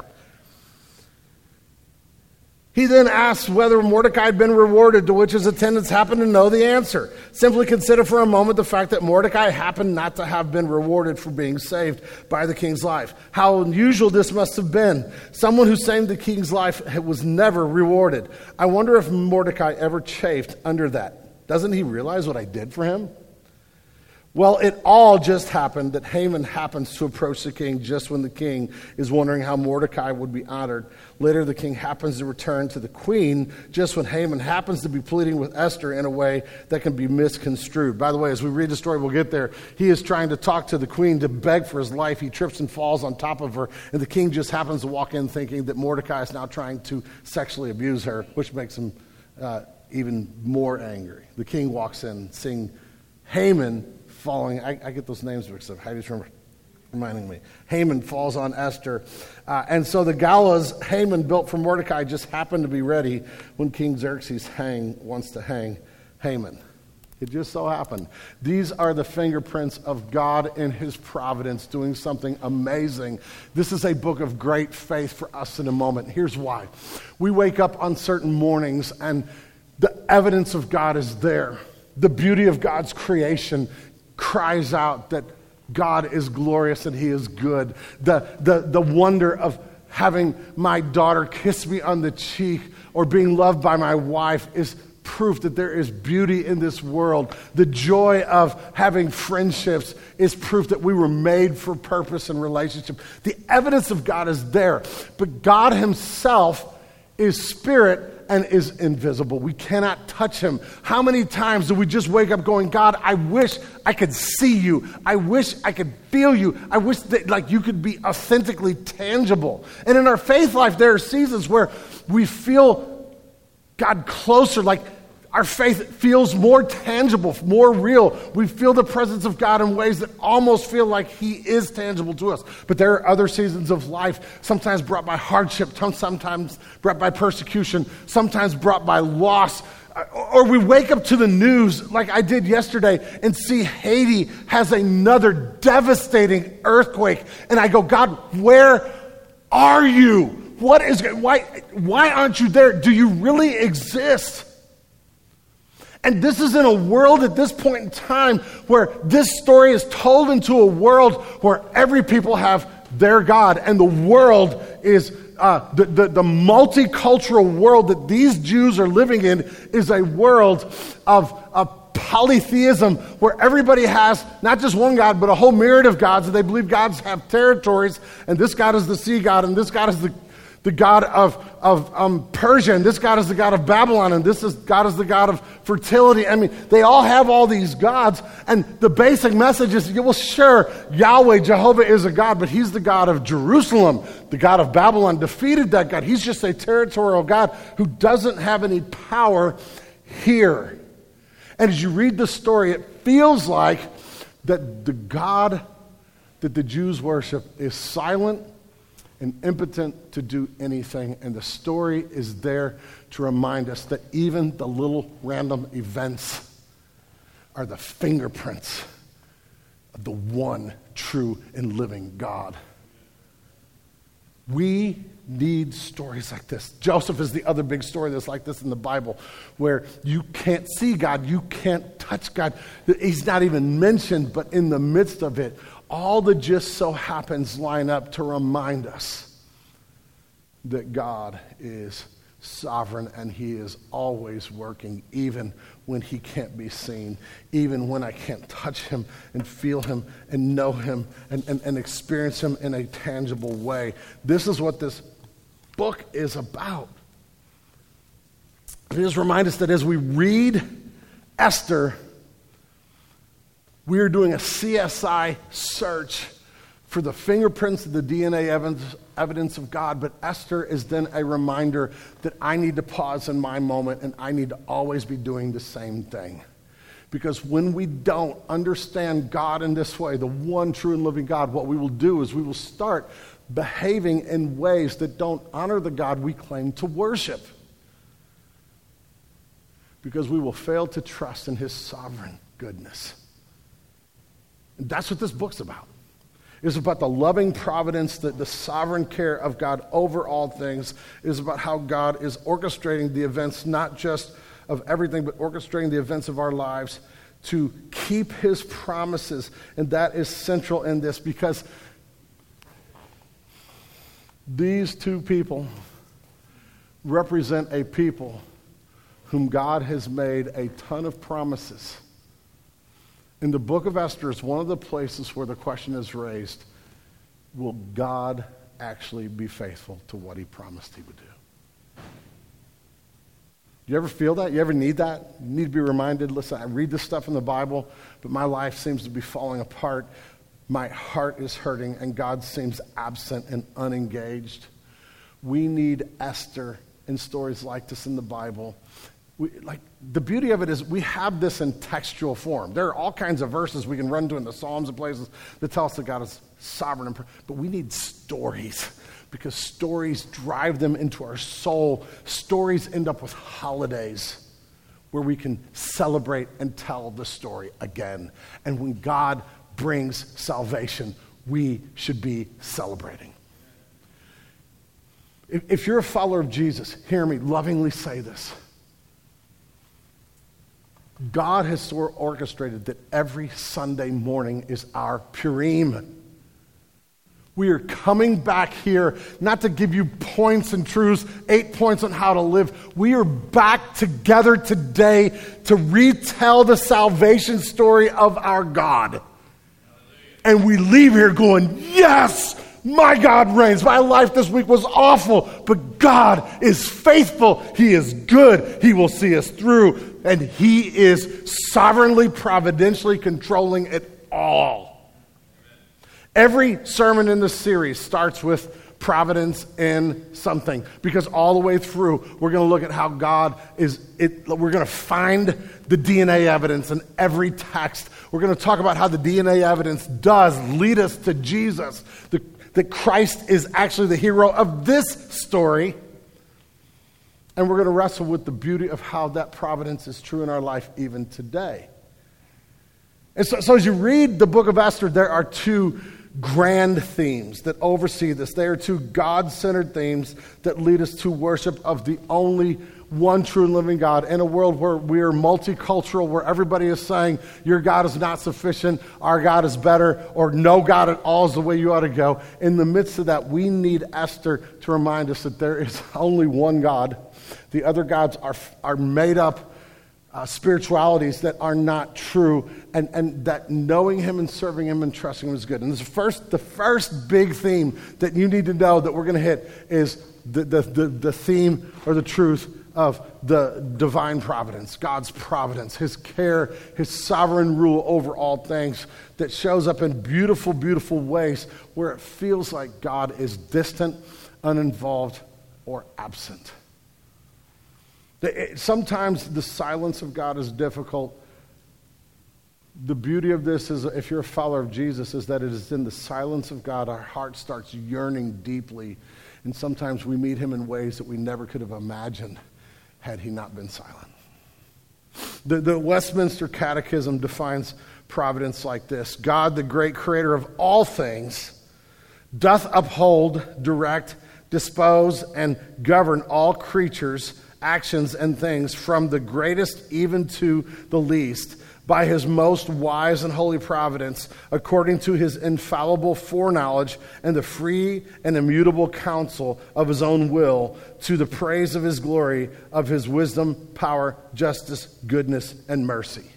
He then asks whether Mordecai had been rewarded, to which his attendants happened to know the answer. Simply consider for a moment the fact that Mordecai happened not to have been rewarded for being saved by the king's life. How unusual this must have been. Someone who saved the king's life was never rewarded. I wonder if Mordecai ever chafed under that. Doesn't he realize what I did for him? Well, it all just happened that Haman happens to approach the king just when the king is wondering how Mordecai would be honored. Later, the king happens to return to the queen just when Haman happens to be pleading with Esther in a way that can be misconstrued. By the way, as we read the story, we'll get there. He is trying to talk to the queen to beg for his life. He trips and falls on top of her, and the king just happens to walk in thinking that Mordecai is now trying to sexually abuse her, which makes him even more angry. The king walks in, seeing Haman falling. I get those names mixed up. Heidi's reminding me. Haman falls on Esther. And so the gallows Haman built for Mordecai just happened to be ready when King Xerxes wants to hang Haman. It just so happened. These are the fingerprints of God in his providence doing something amazing. This is a book of great faith for us in a moment. Here's why. We wake up on certain mornings and the evidence of God is there. The beauty of God's creation cries out that God is glorious and he is good. The wonder of having my daughter kiss me on the cheek or being loved by my wife is proof that there is beauty in this world. The joy of having friendships is proof that we were made for purpose and relationship. The evidence of God is there, but God himself is spirit and is invisible. We cannot touch him. How many times do we just wake up going, God, I wish I could see you. I wish I could feel you. I wish that you could be authentically tangible. And in our faith life, there are seasons where we feel God closer, like our faith feels more tangible, more real. We feel the presence of God in ways that almost feel like he is tangible to us. But there are other seasons of life, sometimes brought by hardship, sometimes brought by persecution, sometimes brought by loss. Or we wake up to the news like I did yesterday and see Haiti has another devastating earthquake. And I go, God, where are you? Why aren't you there? Do you really exist? And this is in a world at this point in time where this story is told into a world where every people have their God. And the world is, the multicultural world that these Jews are living in is a world of polytheism where everybody has not just one God, but a whole myriad of gods. And they believe gods have territories. And this God is the sea god, and this God is the God of Persia, and this God is the God of Babylon, and God is the God of fertility. I mean, they all have all these gods, and the basic message is, well, sure, Yahweh, Jehovah is a God, but he's the God of Jerusalem. The God of Babylon defeated that God. He's just a territorial God who doesn't have any power here. And as you read the story, it feels like that the God that the Jews worship is silent and impotent to do anything. And the story is there to remind us that even the little random events are the fingerprints the one true and living God. We need stories like this. Joseph is the other big story that's like this in the Bible, where you can't see God, you can't touch God. He's not even mentioned, but in the midst of it, all the just so happens line up to remind us that God is sovereign and he is always working, even when he can't be seen, even when I can't touch him and feel him and know him and experience him in a tangible way. This is what this book is about. It just reminds us that as we read Esther, we are doing a CSI search for the fingerprints of the DNA evidence of God, but Esther is then a reminder that I need to pause in my moment and I need to always be doing the same thing. Because when we don't understand God in this way, the one true and living God, what we will do is we will start behaving in ways that don't honor the God we claim to worship. Because we will fail to trust in his sovereign goodness. And that's what this book's about. It's about the loving providence, the sovereign care of God over all things. It is about how God is orchestrating the events, not just of everything, but orchestrating the events of our lives to keep his promises. And that is central in this, because these two people represent a people whom God has made a ton of promises. In the book of Esther is one of the places where the question is raised, will God actually be faithful to what he promised he would do? Do you ever feel that? You ever need that? You need to be reminded, listen, I read this stuff in the Bible, but my life seems to be falling apart. My heart is hurting, and God seems absent and unengaged. We need Esther and stories like this in the Bible. The beauty of it is we have this in textual form. There are all kinds of verses we can run to in the Psalms and places that tell us that God is sovereign. But we need stories, because stories drive them into our soul. Stories end up with holidays where we can celebrate and tell the story again. And when God brings salvation, we should be celebrating. If you're a follower of Jesus, hear me lovingly say this. God has so orchestrated that every Sunday morning is our Purim. We are coming back here not to give you points and truths, 8 points on how to live. We are back together today to retell the salvation story of our God. And we leave here going, yes, my God reigns. My life this week was awful, but God is faithful. He is good. He will see us through. And he is sovereignly, providentially controlling it all. Every sermon in this series starts with providence in something, because all the way through, we're going to look at how God we're going to find the DNA evidence in every text. We're going to talk about how the DNA evidence does lead us to Jesus, that Christ is actually the hero of this story. And we're going to wrestle with the beauty of how that providence is true in our life even today. And so as you read the book of Esther, there are two grand themes that oversee this. They are two God-centered themes that lead us to worship of the only one true and living God in a world where we are multicultural, where everybody is saying your God is not sufficient, our God is better, or no God at all is the way you ought to go. In the midst of that, we need Esther to remind us that there is only one God. The other gods are made up spiritualities that are not true, and that knowing him and serving him and trusting him is good. And the first big theme that you need to know that we're going to hit is the theme or the truth of the divine providence, God's providence, his care, his sovereign rule over all things that shows up in beautiful, beautiful ways where it feels like God is distant, uninvolved, or absent. Sometimes the silence of God is difficult. The beauty of this is, if you're a follower of Jesus, is that it is in the silence of God our heart starts yearning deeply, and sometimes we meet him in ways that we never could have imagined had he not been silent. The Westminster Catechism defines providence like this. God, the great creator of all things, doth uphold, direct, dispose, and govern all creatures, actions, and things, from the greatest even to the least, by his most wise and holy providence, according to his infallible foreknowledge and the free and immutable counsel of his own will, to the praise of his glory, of his wisdom, power, justice, goodness, and mercy.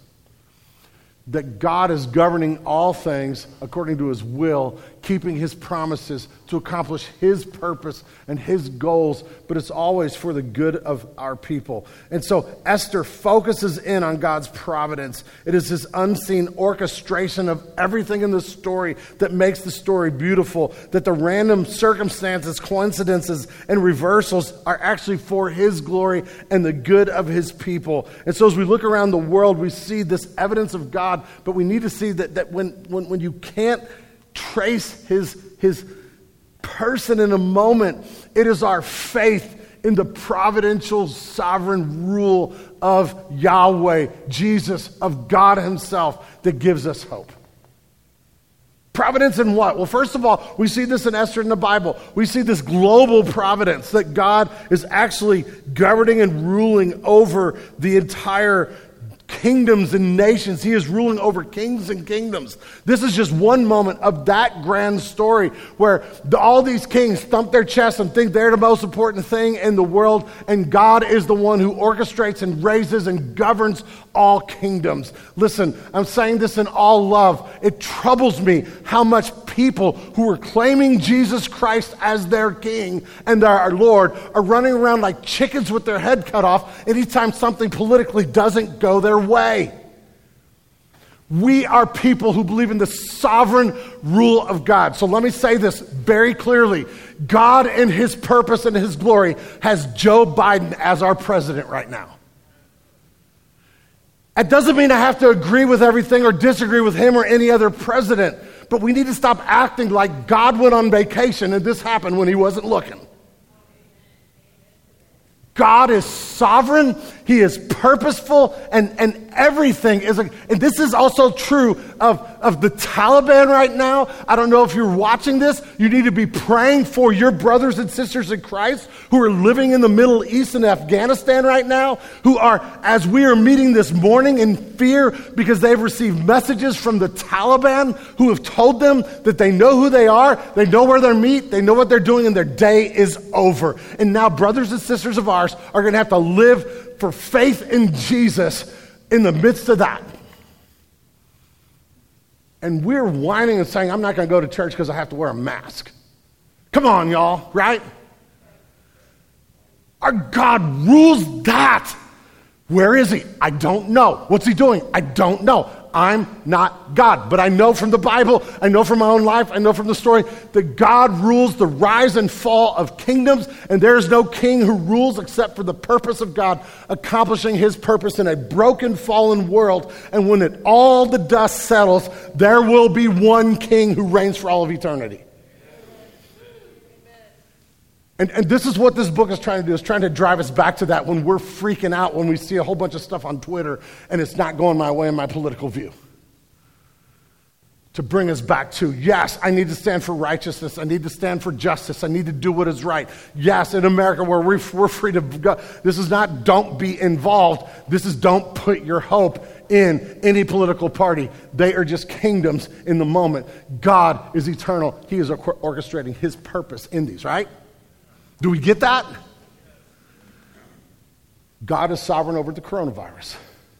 That God is governing all things according to his will, keeping his promises to accomplish his purpose and his goals, but it's always for the good of our people. And so Esther focuses in on God's providence. It is his unseen orchestration of everything in the story that makes the story beautiful, that the random circumstances, coincidences, and reversals are actually for his glory and the good of his people. And so as we look around the world, we see this evidence of God, but we need to see that when you can't trace his person in a moment, it is our faith in the providential, sovereign rule of Yahweh, Jesus, of God himself, that gives us hope. Providence in what? Well, first of all, we see this in Esther in the Bible. We see this global providence, that God is actually governing and ruling over the entire kingdoms and nations. He is ruling over kings and kingdoms. This is just one moment of that grand story where all these kings thump their chests and think they're the most important thing in the world, and God is the one who orchestrates and raises and governs all kingdoms. Listen, I'm saying this in all love. It troubles me how much people who are claiming Jesus Christ as their king and our Lord are running around like chickens with their head cut off anytime something politically doesn't go their way. We are people who believe in the sovereign rule of God. So let me say this very clearly. God in his purpose and his glory has Joe Biden as our president right now. It doesn't mean I have to agree with everything or disagree with him or any other president, but we need to stop acting like God went on vacation and this happened when he wasn't looking. God is sovereign, he is purposeful, and everything is, and this is also true of the Taliban right now. I don't know if you're watching this. You need to be praying for your brothers and sisters in Christ who are living in the Middle East and Afghanistan right now, who are, as we are meeting this morning, in fear because they've received messages from the Taliban who have told them that they know who they are, they know where they're meet, they know what they're doing, and their day is over. And now brothers and sisters of ours are going to have to live for faith in Jesus in the midst of that. And we're whining and saying, I'm not going to go to church because I have to wear a mask. Come on, y'all, right? Our God rules that. Where is he? I don't know. What's he doing? I don't know. I'm not God. But I know from the Bible, I know from my own life, I know from the story that God rules the rise and fall of kingdoms, and there is no king who rules except for the purpose of God accomplishing his purpose in a broken, fallen world. And when all the dust settles, there will be one king who reigns for all of eternity. And this is what this book is trying to do, is trying to drive us back to that when we're freaking out, when we see a whole bunch of stuff on Twitter and it's not going my way in my political view. To bring us back to, yes, I need to stand for righteousness. I need to stand for justice. I need to do what is right. Yes, in America where we're free to go. This is not don't be involved. This is don't put your hope in any political party. They are just kingdoms in the moment. God is eternal. He is orchestrating his purpose in these, right? Do we get that? God is sovereign over the coronavirus.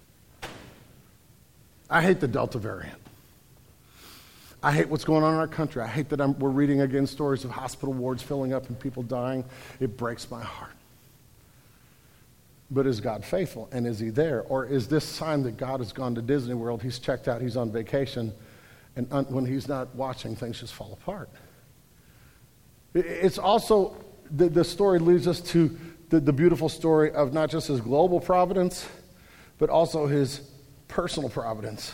I hate the Delta variant. I hate what's going on in our country. I hate that we're reading again stories of hospital wards filling up and people dying. It breaks my heart. But is God faithful? And is he there? Or is this sign that God has gone to Disney World, he's checked out, he's on vacation, and when he's not watching, things just fall apart? It's also... The story leads us to the beautiful story of not just his global providence, but also his personal providence.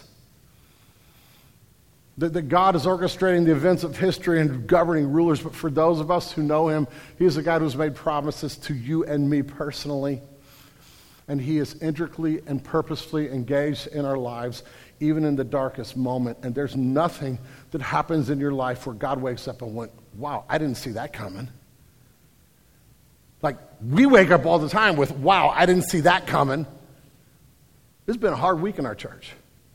That God is orchestrating the events of history and governing rulers, but for those of us who know him, he is a God who's made promises to you and me personally. And he is intricately and purposefully engaged in our lives. even in the darkest moment. And there's nothing that happens in your life where God wakes up and went, wow, I didn't see that coming. Like, we wake up all the time with, wow, I didn't see that coming. It's been a hard week in our church.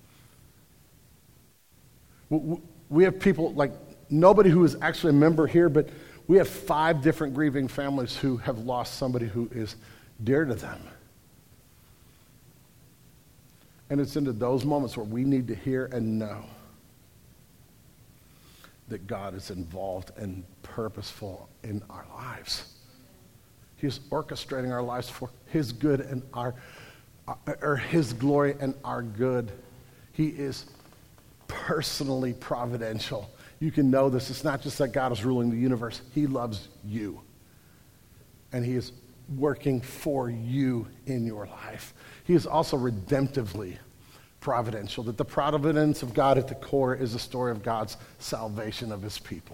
We have people, like, nobody who is actually a member here, but we have 5 different grieving families who have lost somebody who is dear to them. And it's into those moments where we need to hear and know that God is involved and purposeful in our lives. He is orchestrating our lives for His good and His glory and our good. He is personally providential. You can know this. It's not just that God is ruling the universe. He loves you. And He is working for you in your life. He is also redemptively providential, that the providence of God at the core is the story of God's salvation of His people.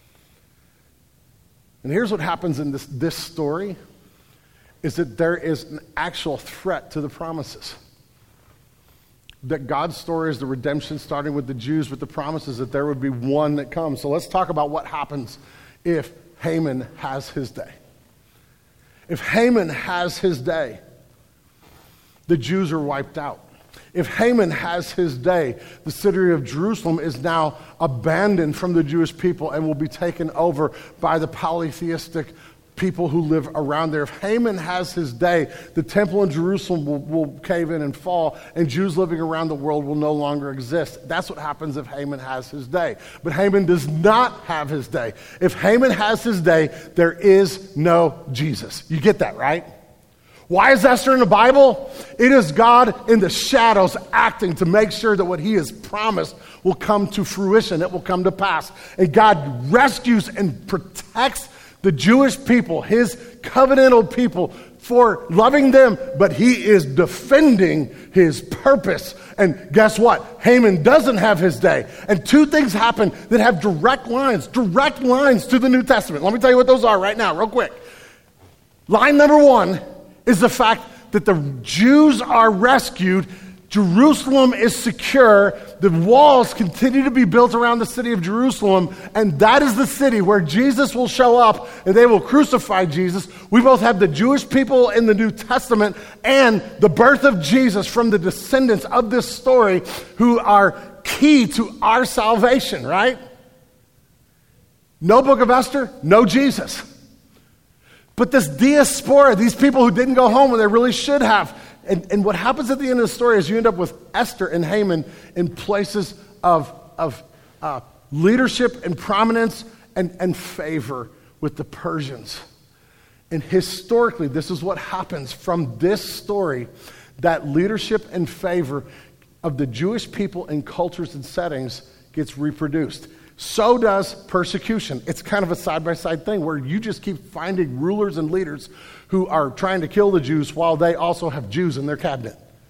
And here's what happens in this story, is that there is an actual threat to the promises. That God's story is the redemption starting with the Jews, with the promises that there would be one that comes. So let's talk about what happens if Haman has his day. If Haman has his day, the Jews are wiped out. If Haman has his day, the city of Jerusalem is now abandoned from the Jewish people and will be taken over by the polytheistic people who live around there. If Haman has his day, the temple in Jerusalem will cave in and fall, and Jews living around the world will no longer exist. That's what happens if Haman has his day. But Haman does not have his day. If Haman has his day, there is no Jesus. You get that, right? Why is Esther in the Bible? It is God in the shadows acting to make sure that what He has promised will come to fruition. It will come to pass. And God rescues and protects the Jewish people, His covenantal people, for loving them, but He is defending His purpose. And guess what? Haman doesn't have his day. And 2 things happen that have direct lines to the New Testament. Let me tell you what those are right now, real quick. Line number 1 is the fact that the Jews are rescued, Jerusalem is secure, the walls continue to be built around the city of Jerusalem, and that is the city where Jesus will show up and they will crucify Jesus. We both have the Jewish people in the New Testament and the birth of Jesus from the descendants of this story who are key to our salvation, right? No book of Esther, no Jesus. But this diaspora, these people who didn't go home when they really should have, and what happens at the end of the story is you end up with Esther and Haman in places of leadership and prominence and favor with the Persians. And historically, this is what happens from this story, that leadership and favor of the Jewish people in cultures and settings gets reproduced. So does persecution. It's kind of a side-by-side thing where you just keep finding rulers and leaders who are trying to kill the Jews while they also have Jews in their cabinet.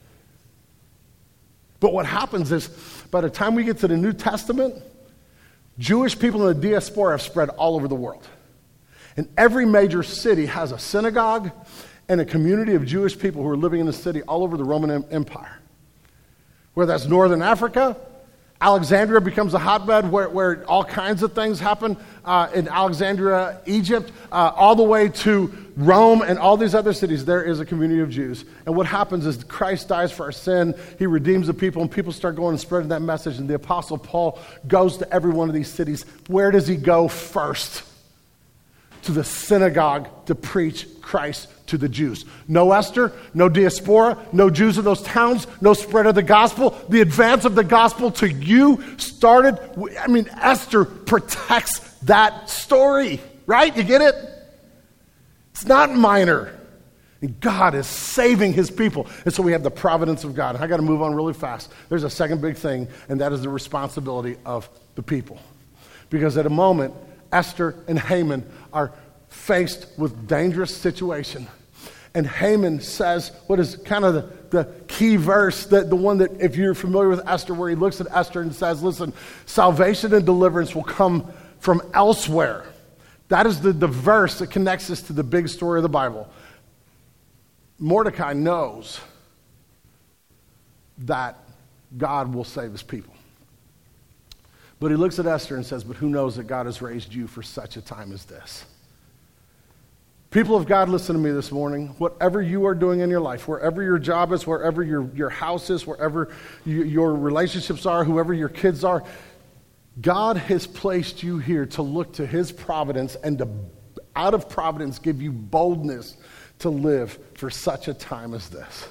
But what happens is, by the time we get to the New Testament, Jewish people in the diaspora have spread all over the world. And every major city has a synagogue and a community of Jewish people who are living in the city all over the Roman Empire. Whether that's Northern Africa, Alexandria becomes a hotbed where all kinds of things happen in Alexandria, Egypt, all the way to Rome and all these other cities. There is a community of Jews. And what happens is Christ dies for our sin. He redeems the people, and people start going and spreading that message. And the Apostle Paul goes to every one of these cities. Where does he go first? To the synagogue to preach Christ to the Jews. No Esther, no diaspora, no Jews in those towns, no spread of the gospel. The advance of the gospel to you started, Esther protects that story, right? You get it? It's not minor. And God is saving His people. And so we have the providence of God. And I got to move on really fast. There's a second big thing, and that is the responsibility of the people. Because at a moment, Esther and Haman are faced with dangerous situation. And Haman says, what is kind of the key verse, the one that, if you're familiar with Esther, where he looks at Esther and says, listen, salvation and deliverance will come from elsewhere. That is the verse that connects us to the big story of the Bible. Mordecai knows that God will save his people. But he looks at Esther and says, but who knows that God has raised you for such a time as this? People of God, listen to me this morning. Whatever you are doing in your life, wherever your job is, wherever your house is, wherever your relationships are, whoever your kids are, God has placed you here to look to his providence and to, out of providence, give you boldness to live for such a time as this.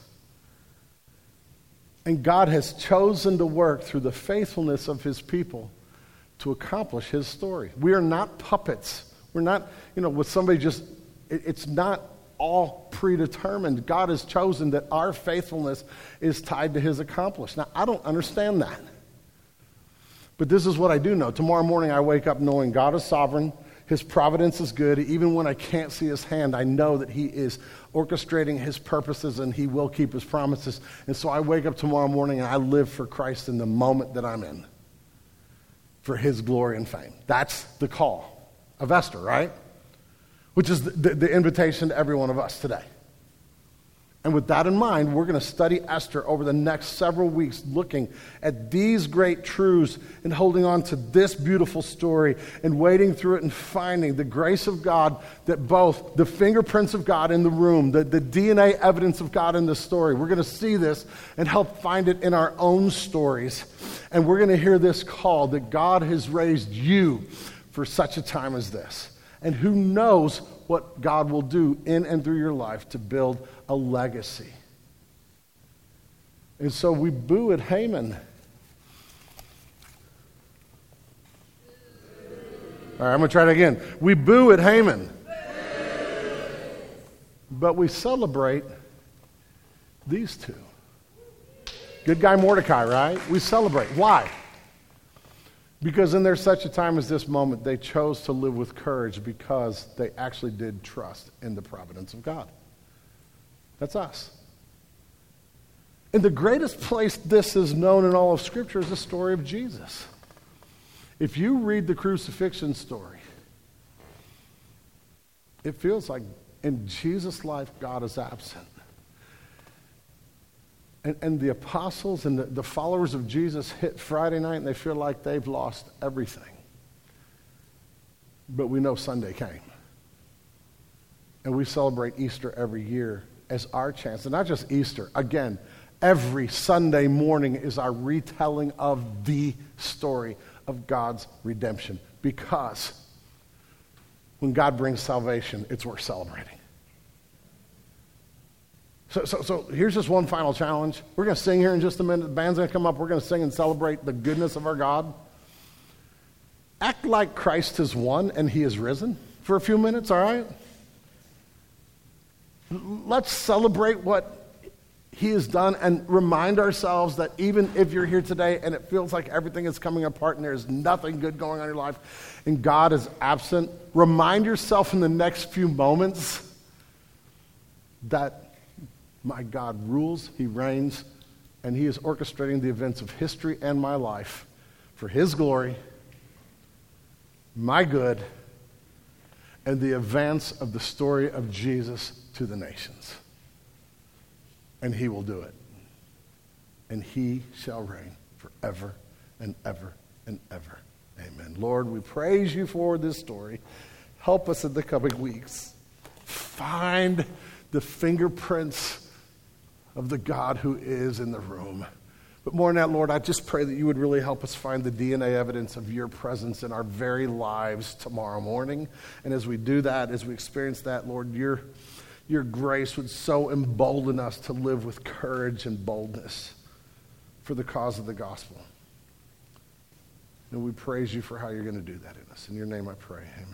And God has chosen to work through the faithfulness of his people to accomplish his story. We are not puppets. We're not, with somebody just, it's not all predetermined. God has chosen that our faithfulness is tied to his accomplishment. Now, I don't understand that. But this is what I do know. Tomorrow morning I wake up knowing God is sovereign. His providence is good. Even when I can't see his hand, I know that he is orchestrating his purposes and he will keep his promises. And so I wake up tomorrow morning and I live for Christ in the moment that I'm in, for his glory and fame. That's the call of Esther, right? Which is the invitation to every one of us today. And with that in mind, we're going to study Esther over the next several weeks, looking at these great truths and holding on to this beautiful story and wading through it and finding the grace of God, that both the fingerprints of God in the room, the DNA evidence of God in the story, we're going to see this and help find it in our own stories. And we're going to hear this call that God has raised you for such a time as this. And who knows what God will do in and through your life to build a legacy. And so we boo at Haman. All right, I'm going to try it again. We boo at Haman. But we celebrate these two. Good guy Mordecai, right? We celebrate. Why? Because in their such a time as this moment, they chose to live with courage because they actually did trust in the providence of God. That's us. And the greatest place this is known in all of Scripture is the story of Jesus. If you read the crucifixion story, it feels like in Jesus' life, God is absent. And the apostles and the followers of Jesus hit Friday night and they feel like they've lost everything. But we know Sunday came. And we celebrate Easter every year as our chance. And not just Easter. Again, every Sunday morning is our retelling of the story of God's redemption. Because when God brings salvation, it's worth celebrating. So here's just one final challenge. We're going to sing here in just a minute. The band's going to come up. We're going to sing and celebrate the goodness of our God. Act like Christ has won and he is risen for a few minutes, all right? Let's celebrate what he has done and remind ourselves that even if you're here today and it feels like everything is coming apart and there's nothing good going on in your life and God is absent, remind yourself in the next few moments that my God rules, he reigns, and he is orchestrating the events of history and my life for his glory, my good, and the advance of the story of Jesus to the nations. And he will do it. And he shall reign forever and ever and ever. Amen. Lord, we praise you for this story. Help us in the coming weeks. Find the fingerprints of the God who is in the room. But more than that, Lord, I just pray that you would really help us find the DNA evidence of your presence in our very lives tomorrow morning. And as we do that, as we experience that, Lord, your grace would so embolden us to live with courage and boldness for the cause of the gospel. And we praise you for how you're going to do that in us. In your name I pray, amen.